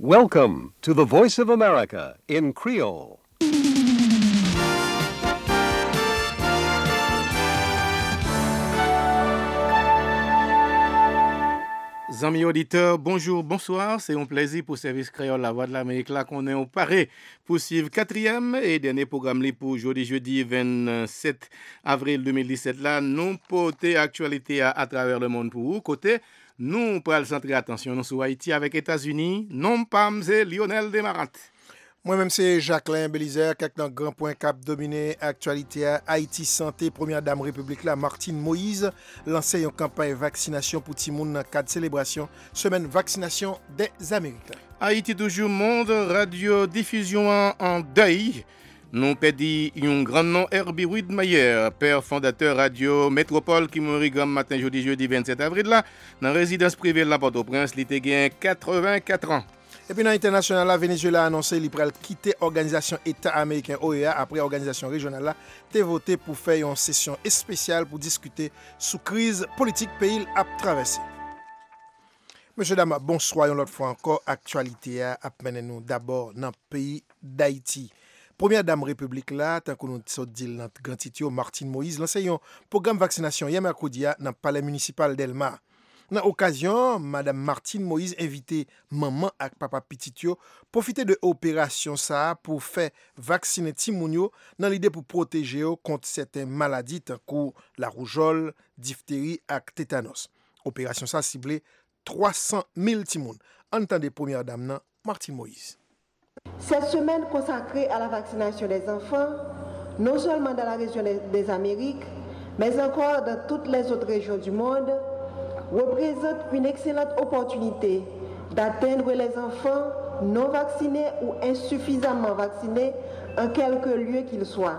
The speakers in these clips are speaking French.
Welcome to the Voice of America in Creole. Amis auditeurs, bonjour, bonsoir. C'est un plaisir pour Service Créole La Voix de l'Amérique là qu'on est au paré pour suivre quatrième et dernier programme pour jeudi 27 avril 2017 là. Nous porter actualité à travers le monde pour vous. Côté, nous pourrons centrer attention nous sur Haïti avec États-Unis. Non pas c'est Lionel Desmarats. Moi-même, c'est Jacqueline Belizer, qui est dans grand point cap dominé actualité à Haïti Santé, première dame République là, Martine Moïse, lancé une campagne vaccination pour Timoun dans le cadre de célébration, semaine vaccination des Américains. Haïti toujours monde, radiodiffusion en deuil. Nous perdons un grand nom, Herbie Widmeyer, père fondateur Radio Métropole qui mourit grand matin jeudi 27 avril là, dans résidence privée de la Port-au-Prince, il était 84 ans. Et puis dans l'international, la Venezuela a annoncé qu'il va quitter l'organisation État américain OEA après l'organisation régionale là, a voté pour faire une session spéciale pour discuter sous crise politique pays à traverser. Monsieur Dama, bonsoir une autre fois encore. Actualité à mener nous d'abord dans le pays d'Haïti. Première dame République là, tant que nous sommes dit dans grand titre Martine Moïse, lancé un programme vaccination hier mercredi dans le palais municipal d'Elma. Dans l'occasion, Mme Martine Moïse invité maman et papa Petitio profiter de l'opération ça pour faire vacciner Timounio dans l'idée pour protéger contre certaines maladies telles que la rougeole, diphtérie et tétanos. Opération ça ciblée 300 000 Timoun. Entendez première dame Martine Moïse. Cette semaine consacrée à la vaccination des enfants, non seulement dans la région des Amériques, mais encore dans toutes les autres régions du monde, représente une excellente opportunité d'atteindre les enfants non vaccinés ou insuffisamment vaccinés en quelque lieu qu'ils soient.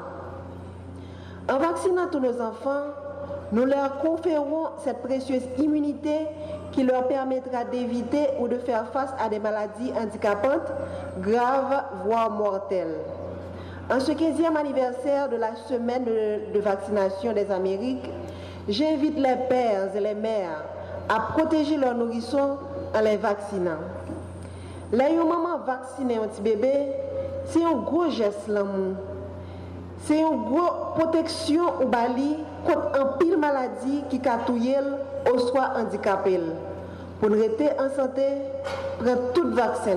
En vaccinant tous nos enfants, nous leur conférons cette précieuse immunité qui leur permettra d'éviter ou de faire face à des maladies handicapantes, graves, voire mortelles. En ce 15e anniversaire de la semaine de vaccination des Amériques, j'invite les pères et les mères à protéger leurs nourrissons en les vaccinant. Les mamans vaccinées un petit bébé, c'est un gros geste l'amour. C'est une grosse protection au bali contre un pile maladie qui catouille ou soit handicapé. Pour nous rester en santé, prendre tout vaccin.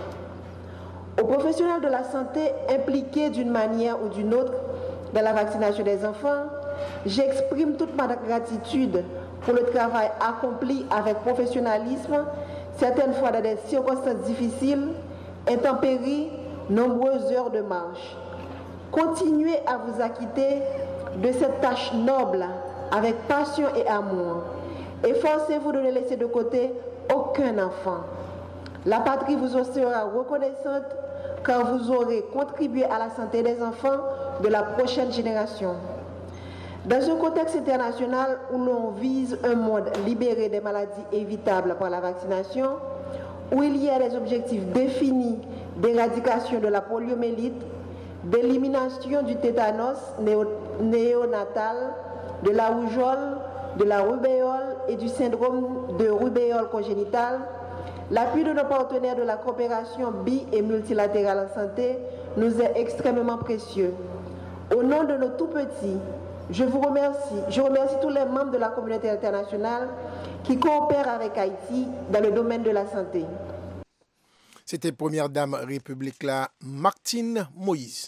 Aux professionnels de la santé impliqués d'une manière ou d'une autre dans la vaccination des enfants, j'exprime toute ma gratitude pour le travail accompli avec professionnalisme, certaines fois dans des circonstances difficiles, intempéries, nombreuses heures de marche. Continuez à vous acquitter de cette tâche noble avec passion et amour. Efforcez-vous de ne laisser de côté aucun enfant. La patrie vous en sera reconnaissante car vous aurez contribué à la santé des enfants de la prochaine génération. Dans un contexte international où l'on vise un monde libéré des maladies évitables par la vaccination, où il y a des objectifs définis d'éradication de la poliomyélite, d'élimination du tétanos néonatal, de la rougeole, de la rubéole et du syndrome de rubéole congénitale, l'appui de nos partenaires de la coopération bi- et multilatérale en santé nous est extrêmement précieux. Au nom de nos tout-petits, je remercie tous les membres de la communauté internationale qui coopèrent avec Haïti dans le domaine de la santé. C'était première dame République là, Martine Moïse.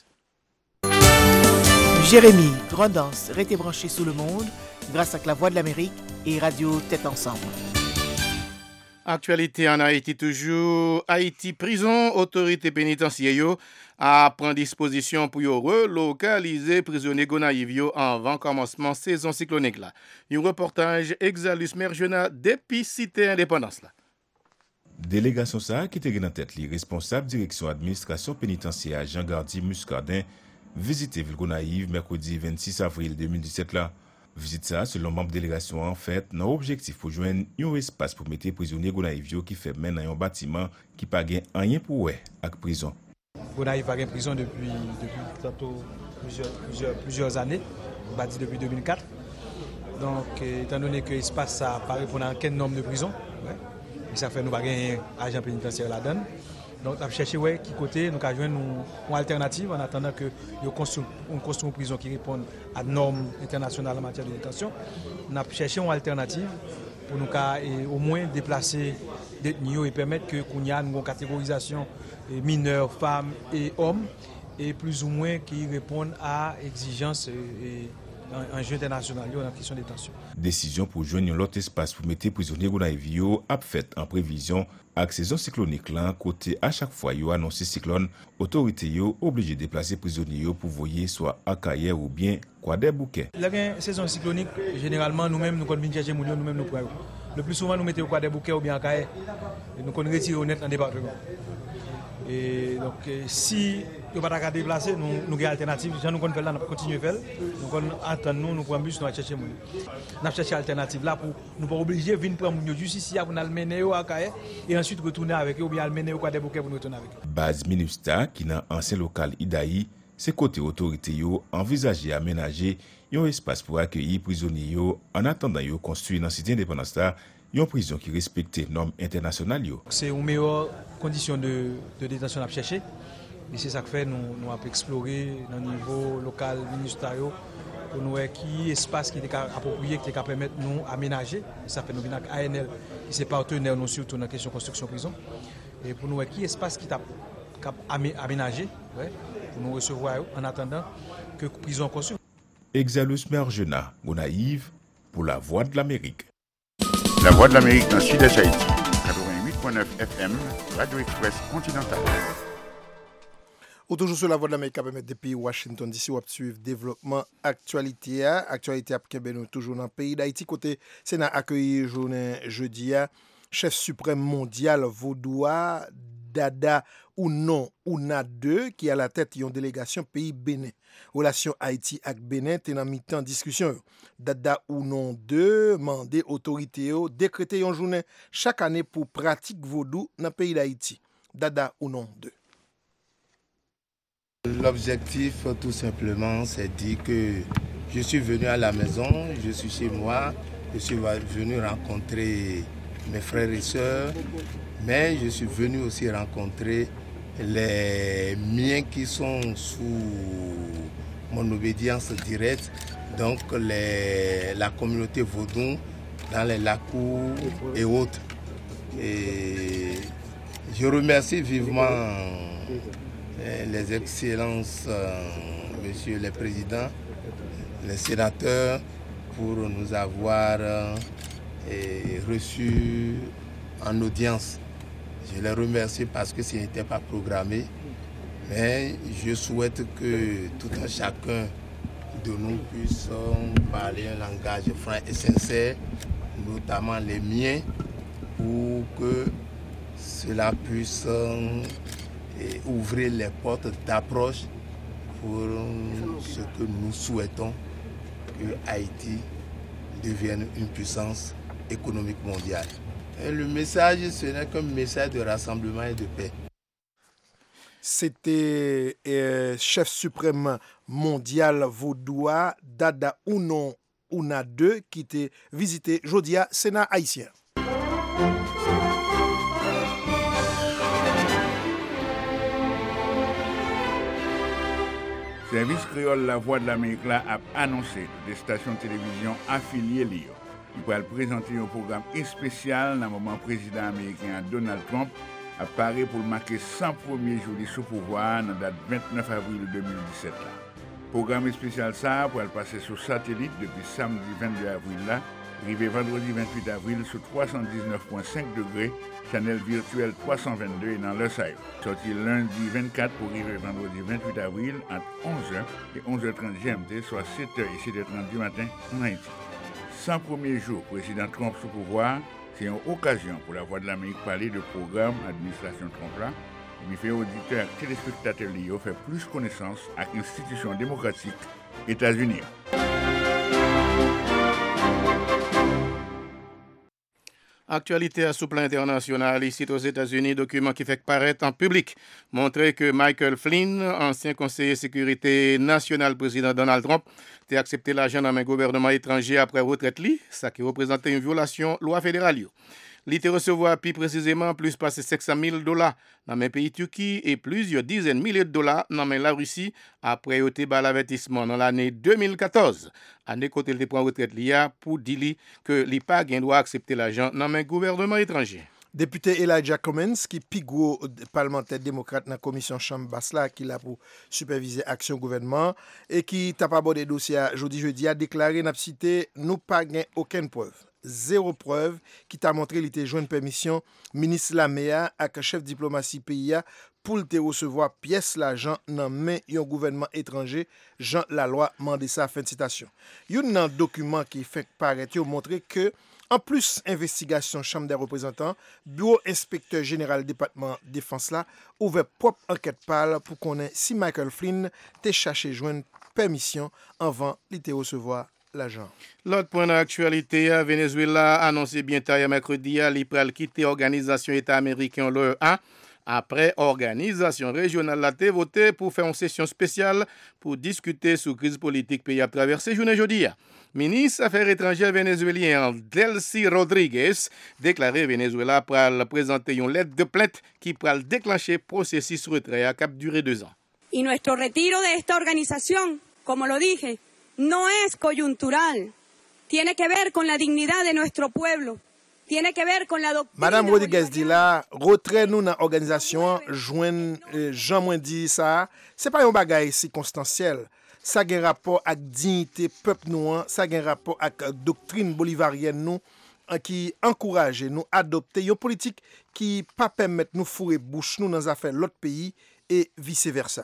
Jérémy, Grandance, restez branché sous le monde grâce à la Voix de l'Amérique et Radio Tête Ensemble. Actualité en Haïti toujours. Haïti prison, autorité pénitentiaire a pris disposition pour relocaliser prisonniers gonaïves avant commencement saison cyclonique là. Un reportage Exalus Merjona depuis Cité Indépendance là. Délégation ça qui était en tête les responsables direction administration pénitentiaire Jean-Gardi Muscardin visité ville gonaïve mercredi 26 avril 2017 là. Visite ça, selon membre de délégation, en fait, dans l'objectif pour joindre un espace pour mettre prisonniers Gonaïve qui fait même dans un bâtiment qui n'a pas rien pour eux avec prison. Gonaïve a une prison depuis plusieurs années, bâti depuis 2004. Donc, étant donné que l'espace ça apparaît pour un quel nombre de prisons, Et ça fait nous pas gagner agent pénitentiaire là-dedans. Donc, on a cherché qui côté nous avons une alternative en attendant que nous construisons une prison qui réponde à normes internationales en matière de détention. On a cherché une alternative pour nous au moins déplacer détenus et permettre que qu'on y a une catégorisation mineurs, femmes et hommes et plus ou moins qui répondent à exigences en jeu international dans la question de détention. Décision pour joindre l'autre espace pour mettre prisonniers Gonaïve a fait en prévision avec saison cyclonique là côté à chaque fois yo annoncé cyclone autorité yo obligé de déplacer prisonniers pour voyer soit à Kaye ou bien quoi des bouquets. La saison cyclonique généralement nous-mêmes nous connaissons chercher nous-mêmes nous prenons. Le plus souvent nous mettons quoi des bouquets ou bien à Kaye et nous connaissons retirer honnête dans département. Et donc si nous ne pouvons pas déplacer, nous avons une alternative. Si nous continuons à faire, nous attendons, nous prenons bus, nous cherchons. Nous cherchons une alternative là pour nous pas obliger de venir prendre nous juste ici pour nous amener à Kaye et ensuite retourner avec eux ou bien amener au des bouquets pour nous retourner avec eux. Base Minusta qui dans ancien local Idaï, c'est côté autorité yo envisager aménager un espace pour accueillir prisonniers yo en attendant yo construire dans cité indépendance là une prison qui respecte normes internationales yo. C'est une meilleure condition de détention à chercher. Et c'est ça que fait nous avons exploré dans le niveau local ministériel pour nous voir qui espace qui est approprié qui permettre nous aménager. Ça fait nous venir avec ANL qui c'est partenaire nous surtout dans la question construction prison et pour nous voir qui espace qui aménagé pour nous recevoir en attendant que prison construise. Exalus Mergena, Gonaïve pour la Voix de l'Amérique. La Voix de l'Amérique dans Sud-Est Haïti, 88.9 FM, Radio Express Continental. Ou toujours sur la Voix de l'Amérique, depuis Washington DC, on suivre développement actualité à nous toujours dans le pays d'Haïti. Côté Sénat accueilli journée jeudi, chef suprême mondial vaudois Dada Ouna 2 qui a la tête d'une délégation pays Bénin. Relation Haïti avec Bénin est en mi-temps discussion. Dada Ouna 2 mandé autorité décréter une journée chaque année pour pratique vaudou dans le pays d'Haïti. Dada Ouna 2. L'objectif, tout simplement, c'est dire que je suis venu à la maison, je suis chez moi, je suis venu rencontrer mes frères et sœurs, mais je suis venu aussi rencontrer les miens qui sont sous mon obédience directe, donc la communauté vaudou dans les Lacours et autres. Et je remercie vivement les excellences, messieurs les présidents, les sénateurs, pour nous avoir reçus en audience. Je les remercie parce que ce n'était pas programmé, mais je souhaite que tout un chacun de nous puisse parler un langage franc et sincère, notamment les miens, pour que cela puisse ouvrir les portes d'approche pour ce que nous souhaitons, que Haïti devienne une puissance économique mondiale. Et le message, ce n'est qu'un message de rassemblement et de paix. C'était chef suprême mondial vaudois Dada Ouna 2 qui était visité jeudi à Sénat haïtien. Service créole La Voix de l'Amérique là a annoncé des stations de télévision affiliées liées. Il va présenter un programme spécial dans le moment président américain Donald Trump apparaît pour marquer 100 premiers jours de sous pouvoir dans la date 29 avril 2017 là. Programme spécial ça pour passer sur satellite depuis samedi 22 avril là, arrivé vendredi 28 avril sur 319.5 degrés, channel virtuel 322 et dans le Sahel. Sorti lundi 24 pour arriver vendredi 28 avril entre 11h et 11h30 GMT, soit 7h et 7h30 du matin en Haïti. 100 premiers jours, président Trump sous pouvoir, c'est une occasion pour la Voix de l'Amérique parler de programme administration Trump là. Il fait auditeurs et téléspectateurs liés, fait plus connaissance avec l'institution démocratique États-Unis. Actualité sous plan international, ici aux États-Unis, document qui fait paraître en public, montrer que Michael Flynn, ancien conseiller sécurité nationale président Donald Trump, a accepté l'argent dans un gouvernement étranger après retraite, ça qui représentait une violation loi fédérale. Il te recevoir plus précisément plus passer $500,000 dans mes pays Turquie et plusieurs dizaines de milliers de dollars dans la Russie après au bas l'avertissement dans l'année 2014. Année côté il prend retraite l'IA pour dire que l'IPA doit accepter l'argent dans le gouvernement étranger. Député Elijah Cummins, qui est gros parlementaire démocrate dans la commission Chambre basse là, qui l'a pour superviser l'action gouvernement et qui t'a pas abordé dossier jeudi a déclaré n'a cité nous pas gain aucune preuve. Zéro preuve qui t'a montré qu'il était joint permission ministre Lamea avec chef diplomatie pays pour te recevoir pièce l'argent dans main un gouvernement étranger Jean Laloy mandé ça fin de citation. Un document qui fait paraître montré que en plus, investigation Chambre des représentants, bureau inspecteur général département défense là, ouvert propre enquête parle pour connaître si Michael Flynn t'a cherché joindre permission avant de recevoir l'argent. L'autre point d'actualité, Venezuela a annoncé bien tard mercredi qu'il va quitter l'organisation État américain l'OEA. Après, organisation régionale a été votée pour faire une session spéciale pour discuter sur la crise politique pays à traverser journée jeudi. Ministre des Affaires étrangères vénézuélien Delcy Rodriguez déclaré Venezuela pour présenter une lettre de plainte qui pourra déclencher le processus retrait à cap durer 2 ans. Y nuestro retiro de esta organización, como lo dije, no es coyuntural. Tiene que ver con la dignidad de nuestro pueblo. Tiene que ver con la doctrina. Madame Rodriguez dit là, retrait nous dans l'organisation, joindre Jean moins dit ça, c'est pas un bagage circonstanciel. Ça a un rapport avec dignité peuple nous, ça a un rapport avec doctrine bolivarienne nous qui encourage nous adopter une politique qui pas permettre nous fourrer bouche nous dans affaires l'autre pays et vice versa.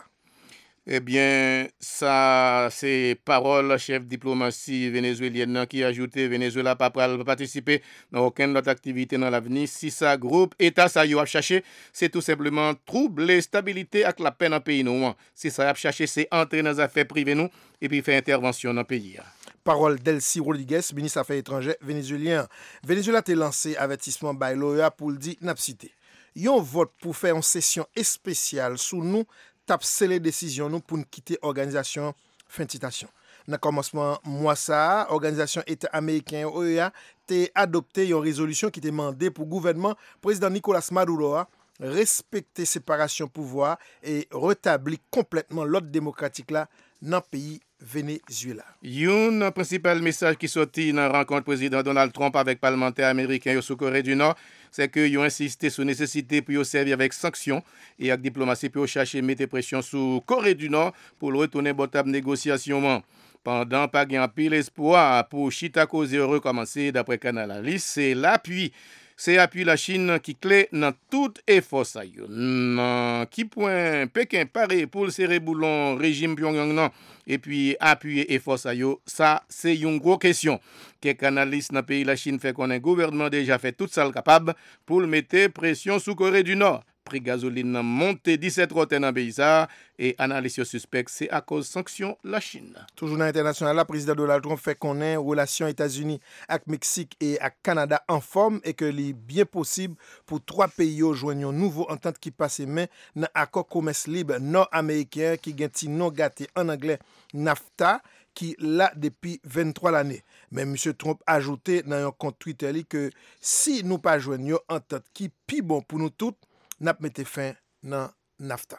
Eh bien, ça, c'est parole chef diplomatie vénézuélienne qui a ajouté Venezuela pas participer dans aucune autre activité dans l'avenir. Si ça groupe État ça y a cherché, c'est tout simplement troubler stabilité avec la paix dans le pays nous. Si ça a cherché, c'est entrer dans les affaires privées nous et puis faire intervention dans le pays. Parole Delcy Rodriguez, ministre des Affaires étrangères vénézuélien. Venezuela a lancé avertissement by l'OEA pour le dire n'a cité. Yon vote pour faire une session spéciale sous nous tap scellé décision nous pour quitter organisation fin de citation. Dans commencement mois ça, organisation État américain OEA t'a adopté une résolution qui demandait pour gouvernement président Nicolas Maduro respecter séparation pouvoir et rétablir complètement l'ordre démocratique là dans le pays Venezuela. Un principal message qui sorti dans la rencontre président Donald Trump avec parlementaires américains sous Corée du Nord, c'est qu'ils ont insisté sur la nécessité pour servir avec sanctions et avec diplomatie pour chercher mettre pression sur Corée du Nord pour le retourner à table négociation. Pendant pas gain pile espoir pour Chita cause recommencer d'après Canal Alice, c'est l'appui la Chine qui clé dans tout effort ça yo. Qui point Pékin paré pour le serrer boulon régime Pyongyang non et puis appuyer effort ça yo, ça c'est une grosse question. Quelques analystes dans pays la Chine fait qu'on un gouvernement déjà fait tout ça capable pour mettre pression sous Corée du Nord. Prix gasoline monté 17 roten dans pays ça et analyse suspect c'est à cause sanctions la Chine. Toujours dans l'international, le président Donald Trump fait connaître relations États-Unis avec Mexique et avec Canada en forme et que il est bien possible pour 3 pays joindre une nouvelle entente qui passe main dans accord commerce libre nord-américain qui gagne nom gâté en anglais NAFTA qui là depuis 23 l'année. Mais M. Trump a ajouté dans un compte Twitter que si nous pas joindre une entente qui pi bon pour nous toutes, n'a mette fin dans NAFTA.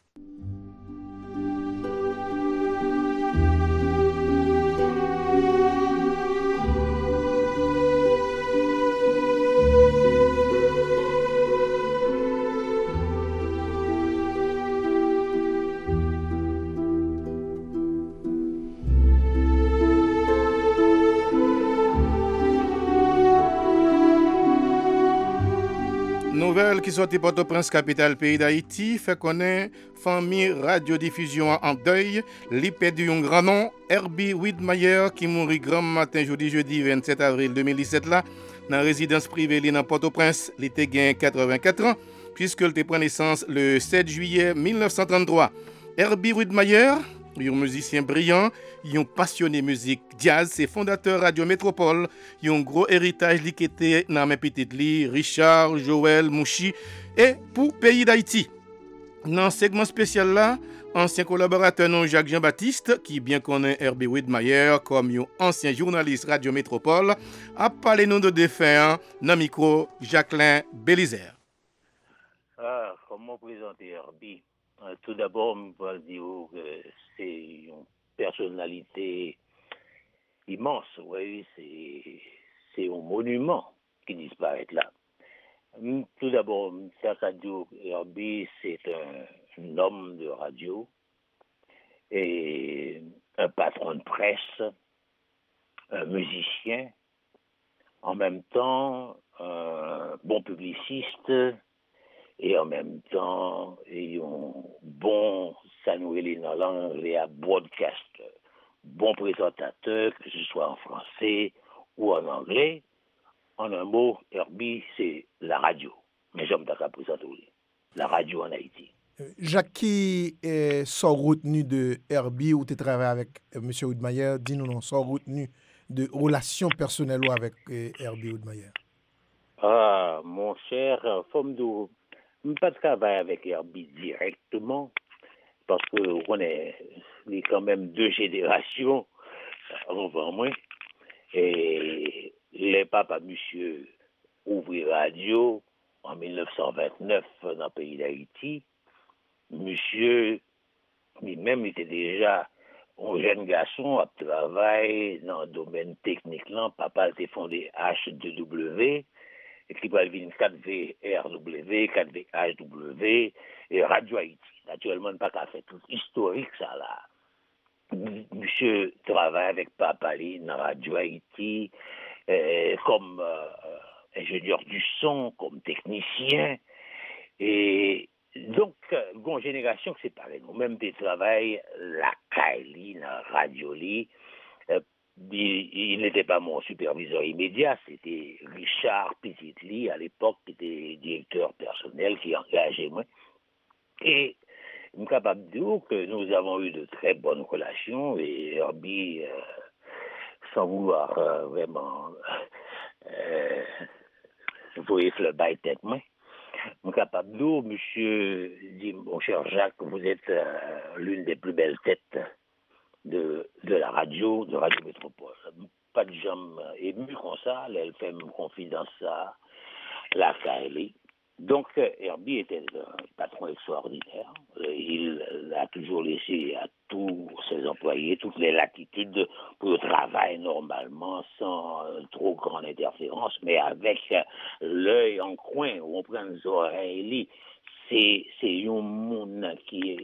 Nouvelle qui sortit Port-au-Prince, capitale pays d'Haïti, fait connaître famille radiodiffusion en deuil. Li perdu un grand nom, Herbie Widmeyer, qui mourit grand matin jeudi 27 avril 2017 là, dans résidence privée dans Port-au-Prince. Il était gain 84 ans, puisqu'il était pris naissance le 7 juillet 1933. Herbie Widmeyer, un musicien brillant, un passionné musique jazz, c'est fondateur Radio Métropole, un gros héritage qui était dans mes petites lits, Richard, Joël, Mouchi, et pour pays d'Haïti. Dans ce segment spécial là, Ancien collaborateur non Jacques Jean-Baptiste, qui bien connaît Herbie Widmayer comme un ancien journaliste Radio Métropole, a parlé nous de défunt dans micro Jacqueline Bélizer. Comment présenter Herbie? Tout d'abord, je peux dire que c'est une personnalité immense. Oui, c'est un monument qui disparaît là. Tout d'abord, Herbie, c'est un homme de radio et un patron de presse, un musicien, en même temps un bon publiciste et en même temps un bon, ça nous est dans l'anglais, broadcast, bon présentateur, que ce soit en français ou en anglais. En un mot, Herbie, c'est la radio. Mais j'aime d'accord présenter la radio en Haïti. Jacques, qui sort retenu de Herbie ou tu travailles avec M. Widmayer, dis-nous non, sort retenu de relation personnelle avec Herbie Widmayer. Ah, mon cher, femme de, je ne pas travailler avec Herbie directement parce que on est quand même 2 générations avant moi et les papas monsieur ouvrir radio en 1929 dans le pays d'Haïti. Monsieur lui-même était déjà un jeune garçon à travailler dans le domaine technique là. Papa était fondé H2W qui va venir 4VRW, 4VHW et Radio Haïti. Naturellement, pas qu'à faire tout historique ça là. Monsieur travaille avec papa dans Radio Haïti comme ingénieur du son, comme technicien. Et donc, une génération qui c'est pareil. Nous-mêmes, des travail la Kaili, la Radio Li. Il n'était pas mon superviseur immédiat, c'était Richard Petitli, à l'époque, qui était directeur personnel, qui engageait moi. Et je suis capable de dire que nous avons eu de très bonnes relations et Herbie, sans vouloir vraiment voyez le bail tête moi. Je suis capable de dire, monsieur, dit mon cher Jacques, vous êtes l'une des plus belles têtes de la radio, de Radio Métropole. Pas de gens émus comme ça, elle fait une confidence à la KLI. Donc, Herbie était un patron extraordinaire. Il a toujours laissé à tous ses employés toutes les latitudes pour le travail normalement, sans trop grande interférence, mais avec l'œil en coin, où on prend les oreilles. C'est un monde qui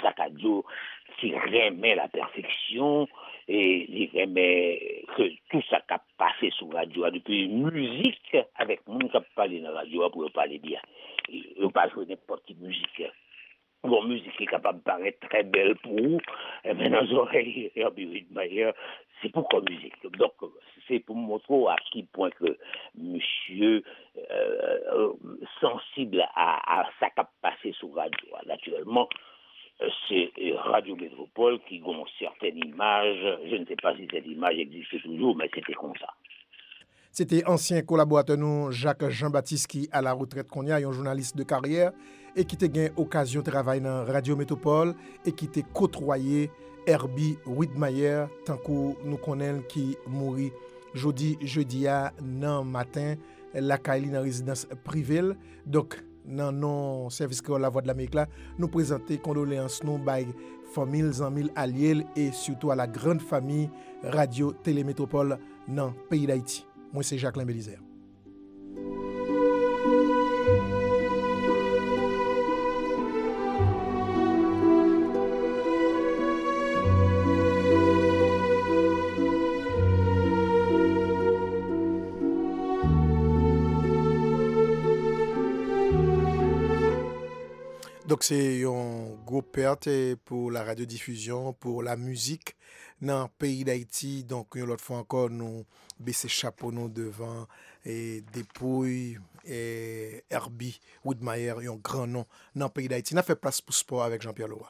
remet la perfection et il remet que tout ça qui a passé sur la radio depuis musique avec le monde qui a parlé dans la radio pour parler bien. Il ne pas jouer n'importe quelle musique. Bon, musique est capable de paraître très belle pour vous, mais dans les oreilles, Herbie Widmayer, c'est pour quoi musique. Donc, c'est pour montrer à quel point que monsieur sensible à ça qui a passé sur radio. Naturellement, c'est Radio Métropole qui a une certaine image. Je ne sais pas si cette image existe toujours, mais c'était comme ça. C'était ancien collaborateur nous Jacques Jean-Baptiste qui à la retraite qu'on y a, un journaliste de carrière et qui a eu occasion de travailler dans Radio Métropole et qui a côtoyé Herbie Widmayer tant que nous connaissons qui mourit jeudi à nan matin la Kaili dans résidence privée. Donc dans non service créole La Voix de l'Amérique là, nous présenter condoléances nous by familles amis alliés et surtout à la grande famille Radio Télé Métropole dans pays d'Haïti. Moi, c'est Jacqueline Bélizer. Donc, c'est une grosse perte pour la radiodiffusion, pour la musique dans le pays d'Haïti. Donc, une autre fois encore, nous baisser chapeau nous devant et dépouille et Herbie Widmayer, un grand nom dans le pays d'Haïti. On a fait place pour sport avec Jean-Pierre Leroy.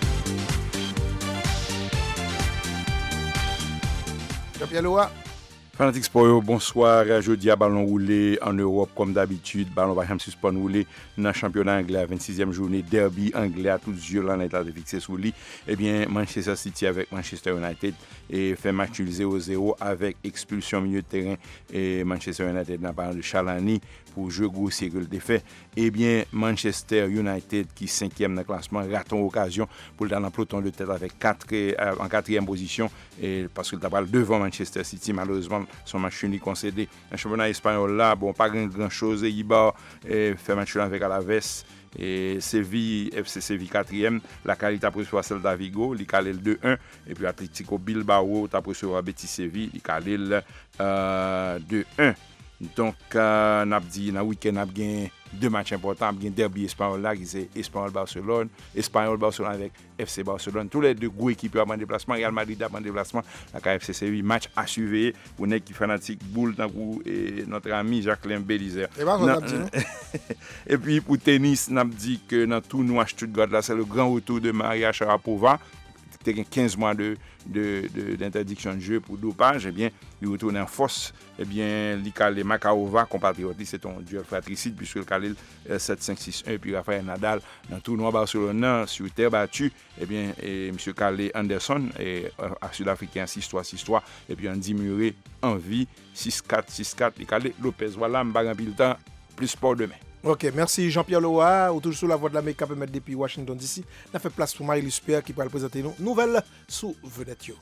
Jean-Pierre Leroy, Fanatique Sport, bonsoir. Jeudi à ballon roulé en Europe comme d'habitude. Ballon va suspend roulé dans le championnat anglais, 26e journée, derby anglais à tous yeux là, l'état de fixé sous lui. Eh bien, Manchester City avec Manchester United et fait match 0-0 avec expulsion milieu de terrain et Manchester United n'a pas de Chalani pour jouer grossier que le défait. Eh bien, Manchester United qui 5e dans le classement rate une occasion pour le dans le peloton de tête avec en 4e position et parce que tu as devant Manchester City malheureusement son match unique concédé. Un championnat espagnol là, bon pas grand chose et Ibar fait match avec Alaves et Séville FC Séville 4e, la qualité a recevoir celle d'Avigo, il calé le 2-1 et puis Atlético Bilbao t'a recevoir Betis Séville, il calé le 2-1. Donc n'a dit dans week-end n'a gagné deux matchs importants, bien derby espagnol là qui c'est Espagnol Barcelone avec FC Barcelone, tous les deux gros équipes en déplacement, Real Madrid en déplacement, la KFC Séville, match à suivre pour les qui fanatique boule dans et notre ami Jacqueline Bélizer. Et puis pour tennis, n'a dit que dans tournoi Stuttgart là, c'est le grand retour de Maria Sharapova. Il y a 15 mois d'interdiction de jeu pour dopage, eh bien, il retourne en force, eh bien, les Makaova, compatriote, c'est un duel fratricide, puisque le Khalil 7-5-6-1, et puis Rafael Nadal, dans le tournoi Barcelone, sur terre battue, eh bien, M. Khalil Anderson, Sud-Africain 6-3-6-3, et puis Andy Murray en vie, 6-4-6-4, et Khalil Lopez. Voilà, je vais le temps, plus sport demain. Ok, merci Jean-Pierre Loa, toujours sur la voie de l'Amérique, qui permet depuis Washington DC. On a fait place pour Marie-Luce Pierre qui va présenter nous nouvelles sous Vedette Yo.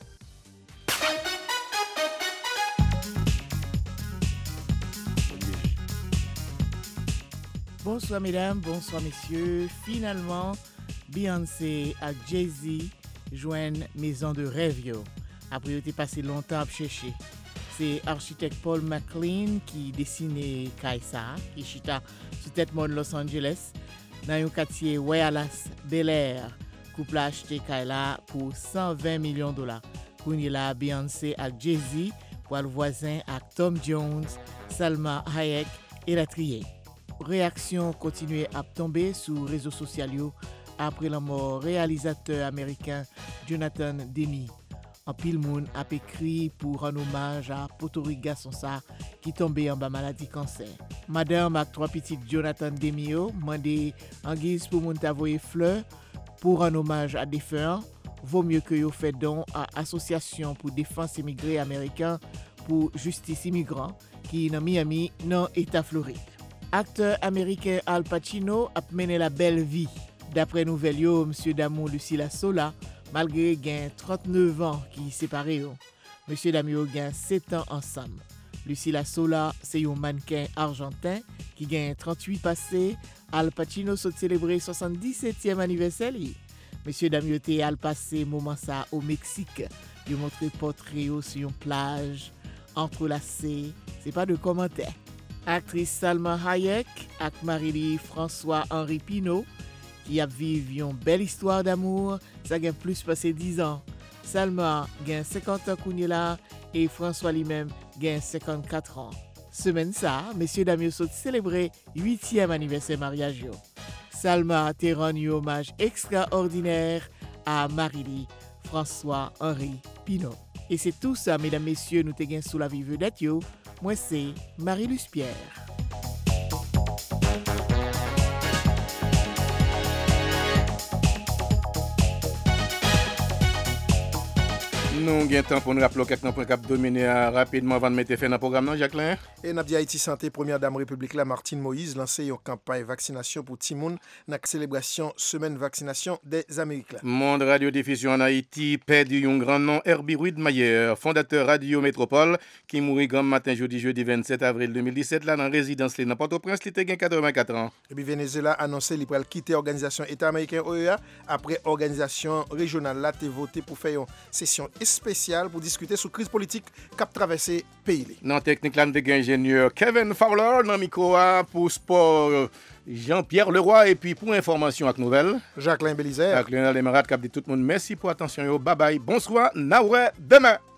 Bonsoir mesdames, bonsoir messieurs. Finalement, Beyoncé et Jay-Z joignent Maison de Rêve. Après, ils ont passé longtemps à chercher. C'est architecte Paul McLean qui dessine Kaisa, qui chita sous tête de Los Angeles, dans un quartier Wallace Bel Air. Couple a acheté Kaila pour $120 millions. Pour la Beyoncé et Jay-Z, pour le voisin avec Tom Jones, Salma Hayek et la trier. Réaction continue à tomber sur les réseaux sociaux après la mort réalisateur américain Jonathan Demme. En pile moun a écrit pour rendre hommage à Potori garçon ça qui tombé en bas maladie cancer. Madame avec trois petites Jonathan Demme mandé en guise pour moun t'avoyer fleurs pour rendre hommage à défunts. Vaut mieux que yo fait don à association pour défense immigrés américains pour justice immigrant qui dans Miami dans état Floride. Acteur américain Al Pacino a mené la belle vie. D'après nouvelle yo, monsieur d'amour Lucilla Sola malgré gain 39 ans qui séparé yo. Monsieur Damio gain 7 ans ensemble. Lucilla Sola, c'est un mannequin argentin qui gagne 38 passés. Al Pacino s'est célébré 77e anniversaire. Monsieur Damio te al passé moment ça au Mexique. Il montré portrait sur une plage entrelacée. C'est pas de commentaire. Actrice Salma Hayek avec Marie François-Henri Pinault qui a vécu une belle histoire d'amour, ça a plus passé 10 ans. Salma a 50 ans là et François lui-même a 54 ans. Semaine ça, messieurs Damio sont célébré 8e anniversaire mariage. Salma a rendu hommage extraordinaire à Marie François-Henri Pinault. Et c'est tout ça, mesdames, messieurs, nous te sous la vie vedette. Moi, c'est Marie-Luce Pierre. Nous avons temps pour nous rappeler quelques points qui dominer rapidement avant de mettre fin dans le programme, non, Jacqueline? Et nous avons Haïti Santé, première dame République, la Martine Moïse, lancé une campagne vaccination pour Timoun dans la célébration semaine vaccination des Américains. Monde radiodiffusion en Haïti perdu un grand nom, Herbie Ruidmayer, fondateur Radio Métropole, qui mourit grand matin jeudi 27 avril 2017 là dans résidence dans Port-au-Prince, il était 84 ans. Et puis Venezuela a annoncé qu'il va quitter l'organisation État américain OEA après organisation régionale là t'est voté pour faire une session spéciale pour discuter sur crise politique qu'a traversé pays. Dans technique là de ingénieur Kevin Fowler dans micro pour sport Jean-Pierre Leroy et puis pour information avec nouvelles Jacqueline Bélizer. Avec Lionel Emerald qui a dit tout le monde merci pour attention, bye bye, bonsoir, naoué demain.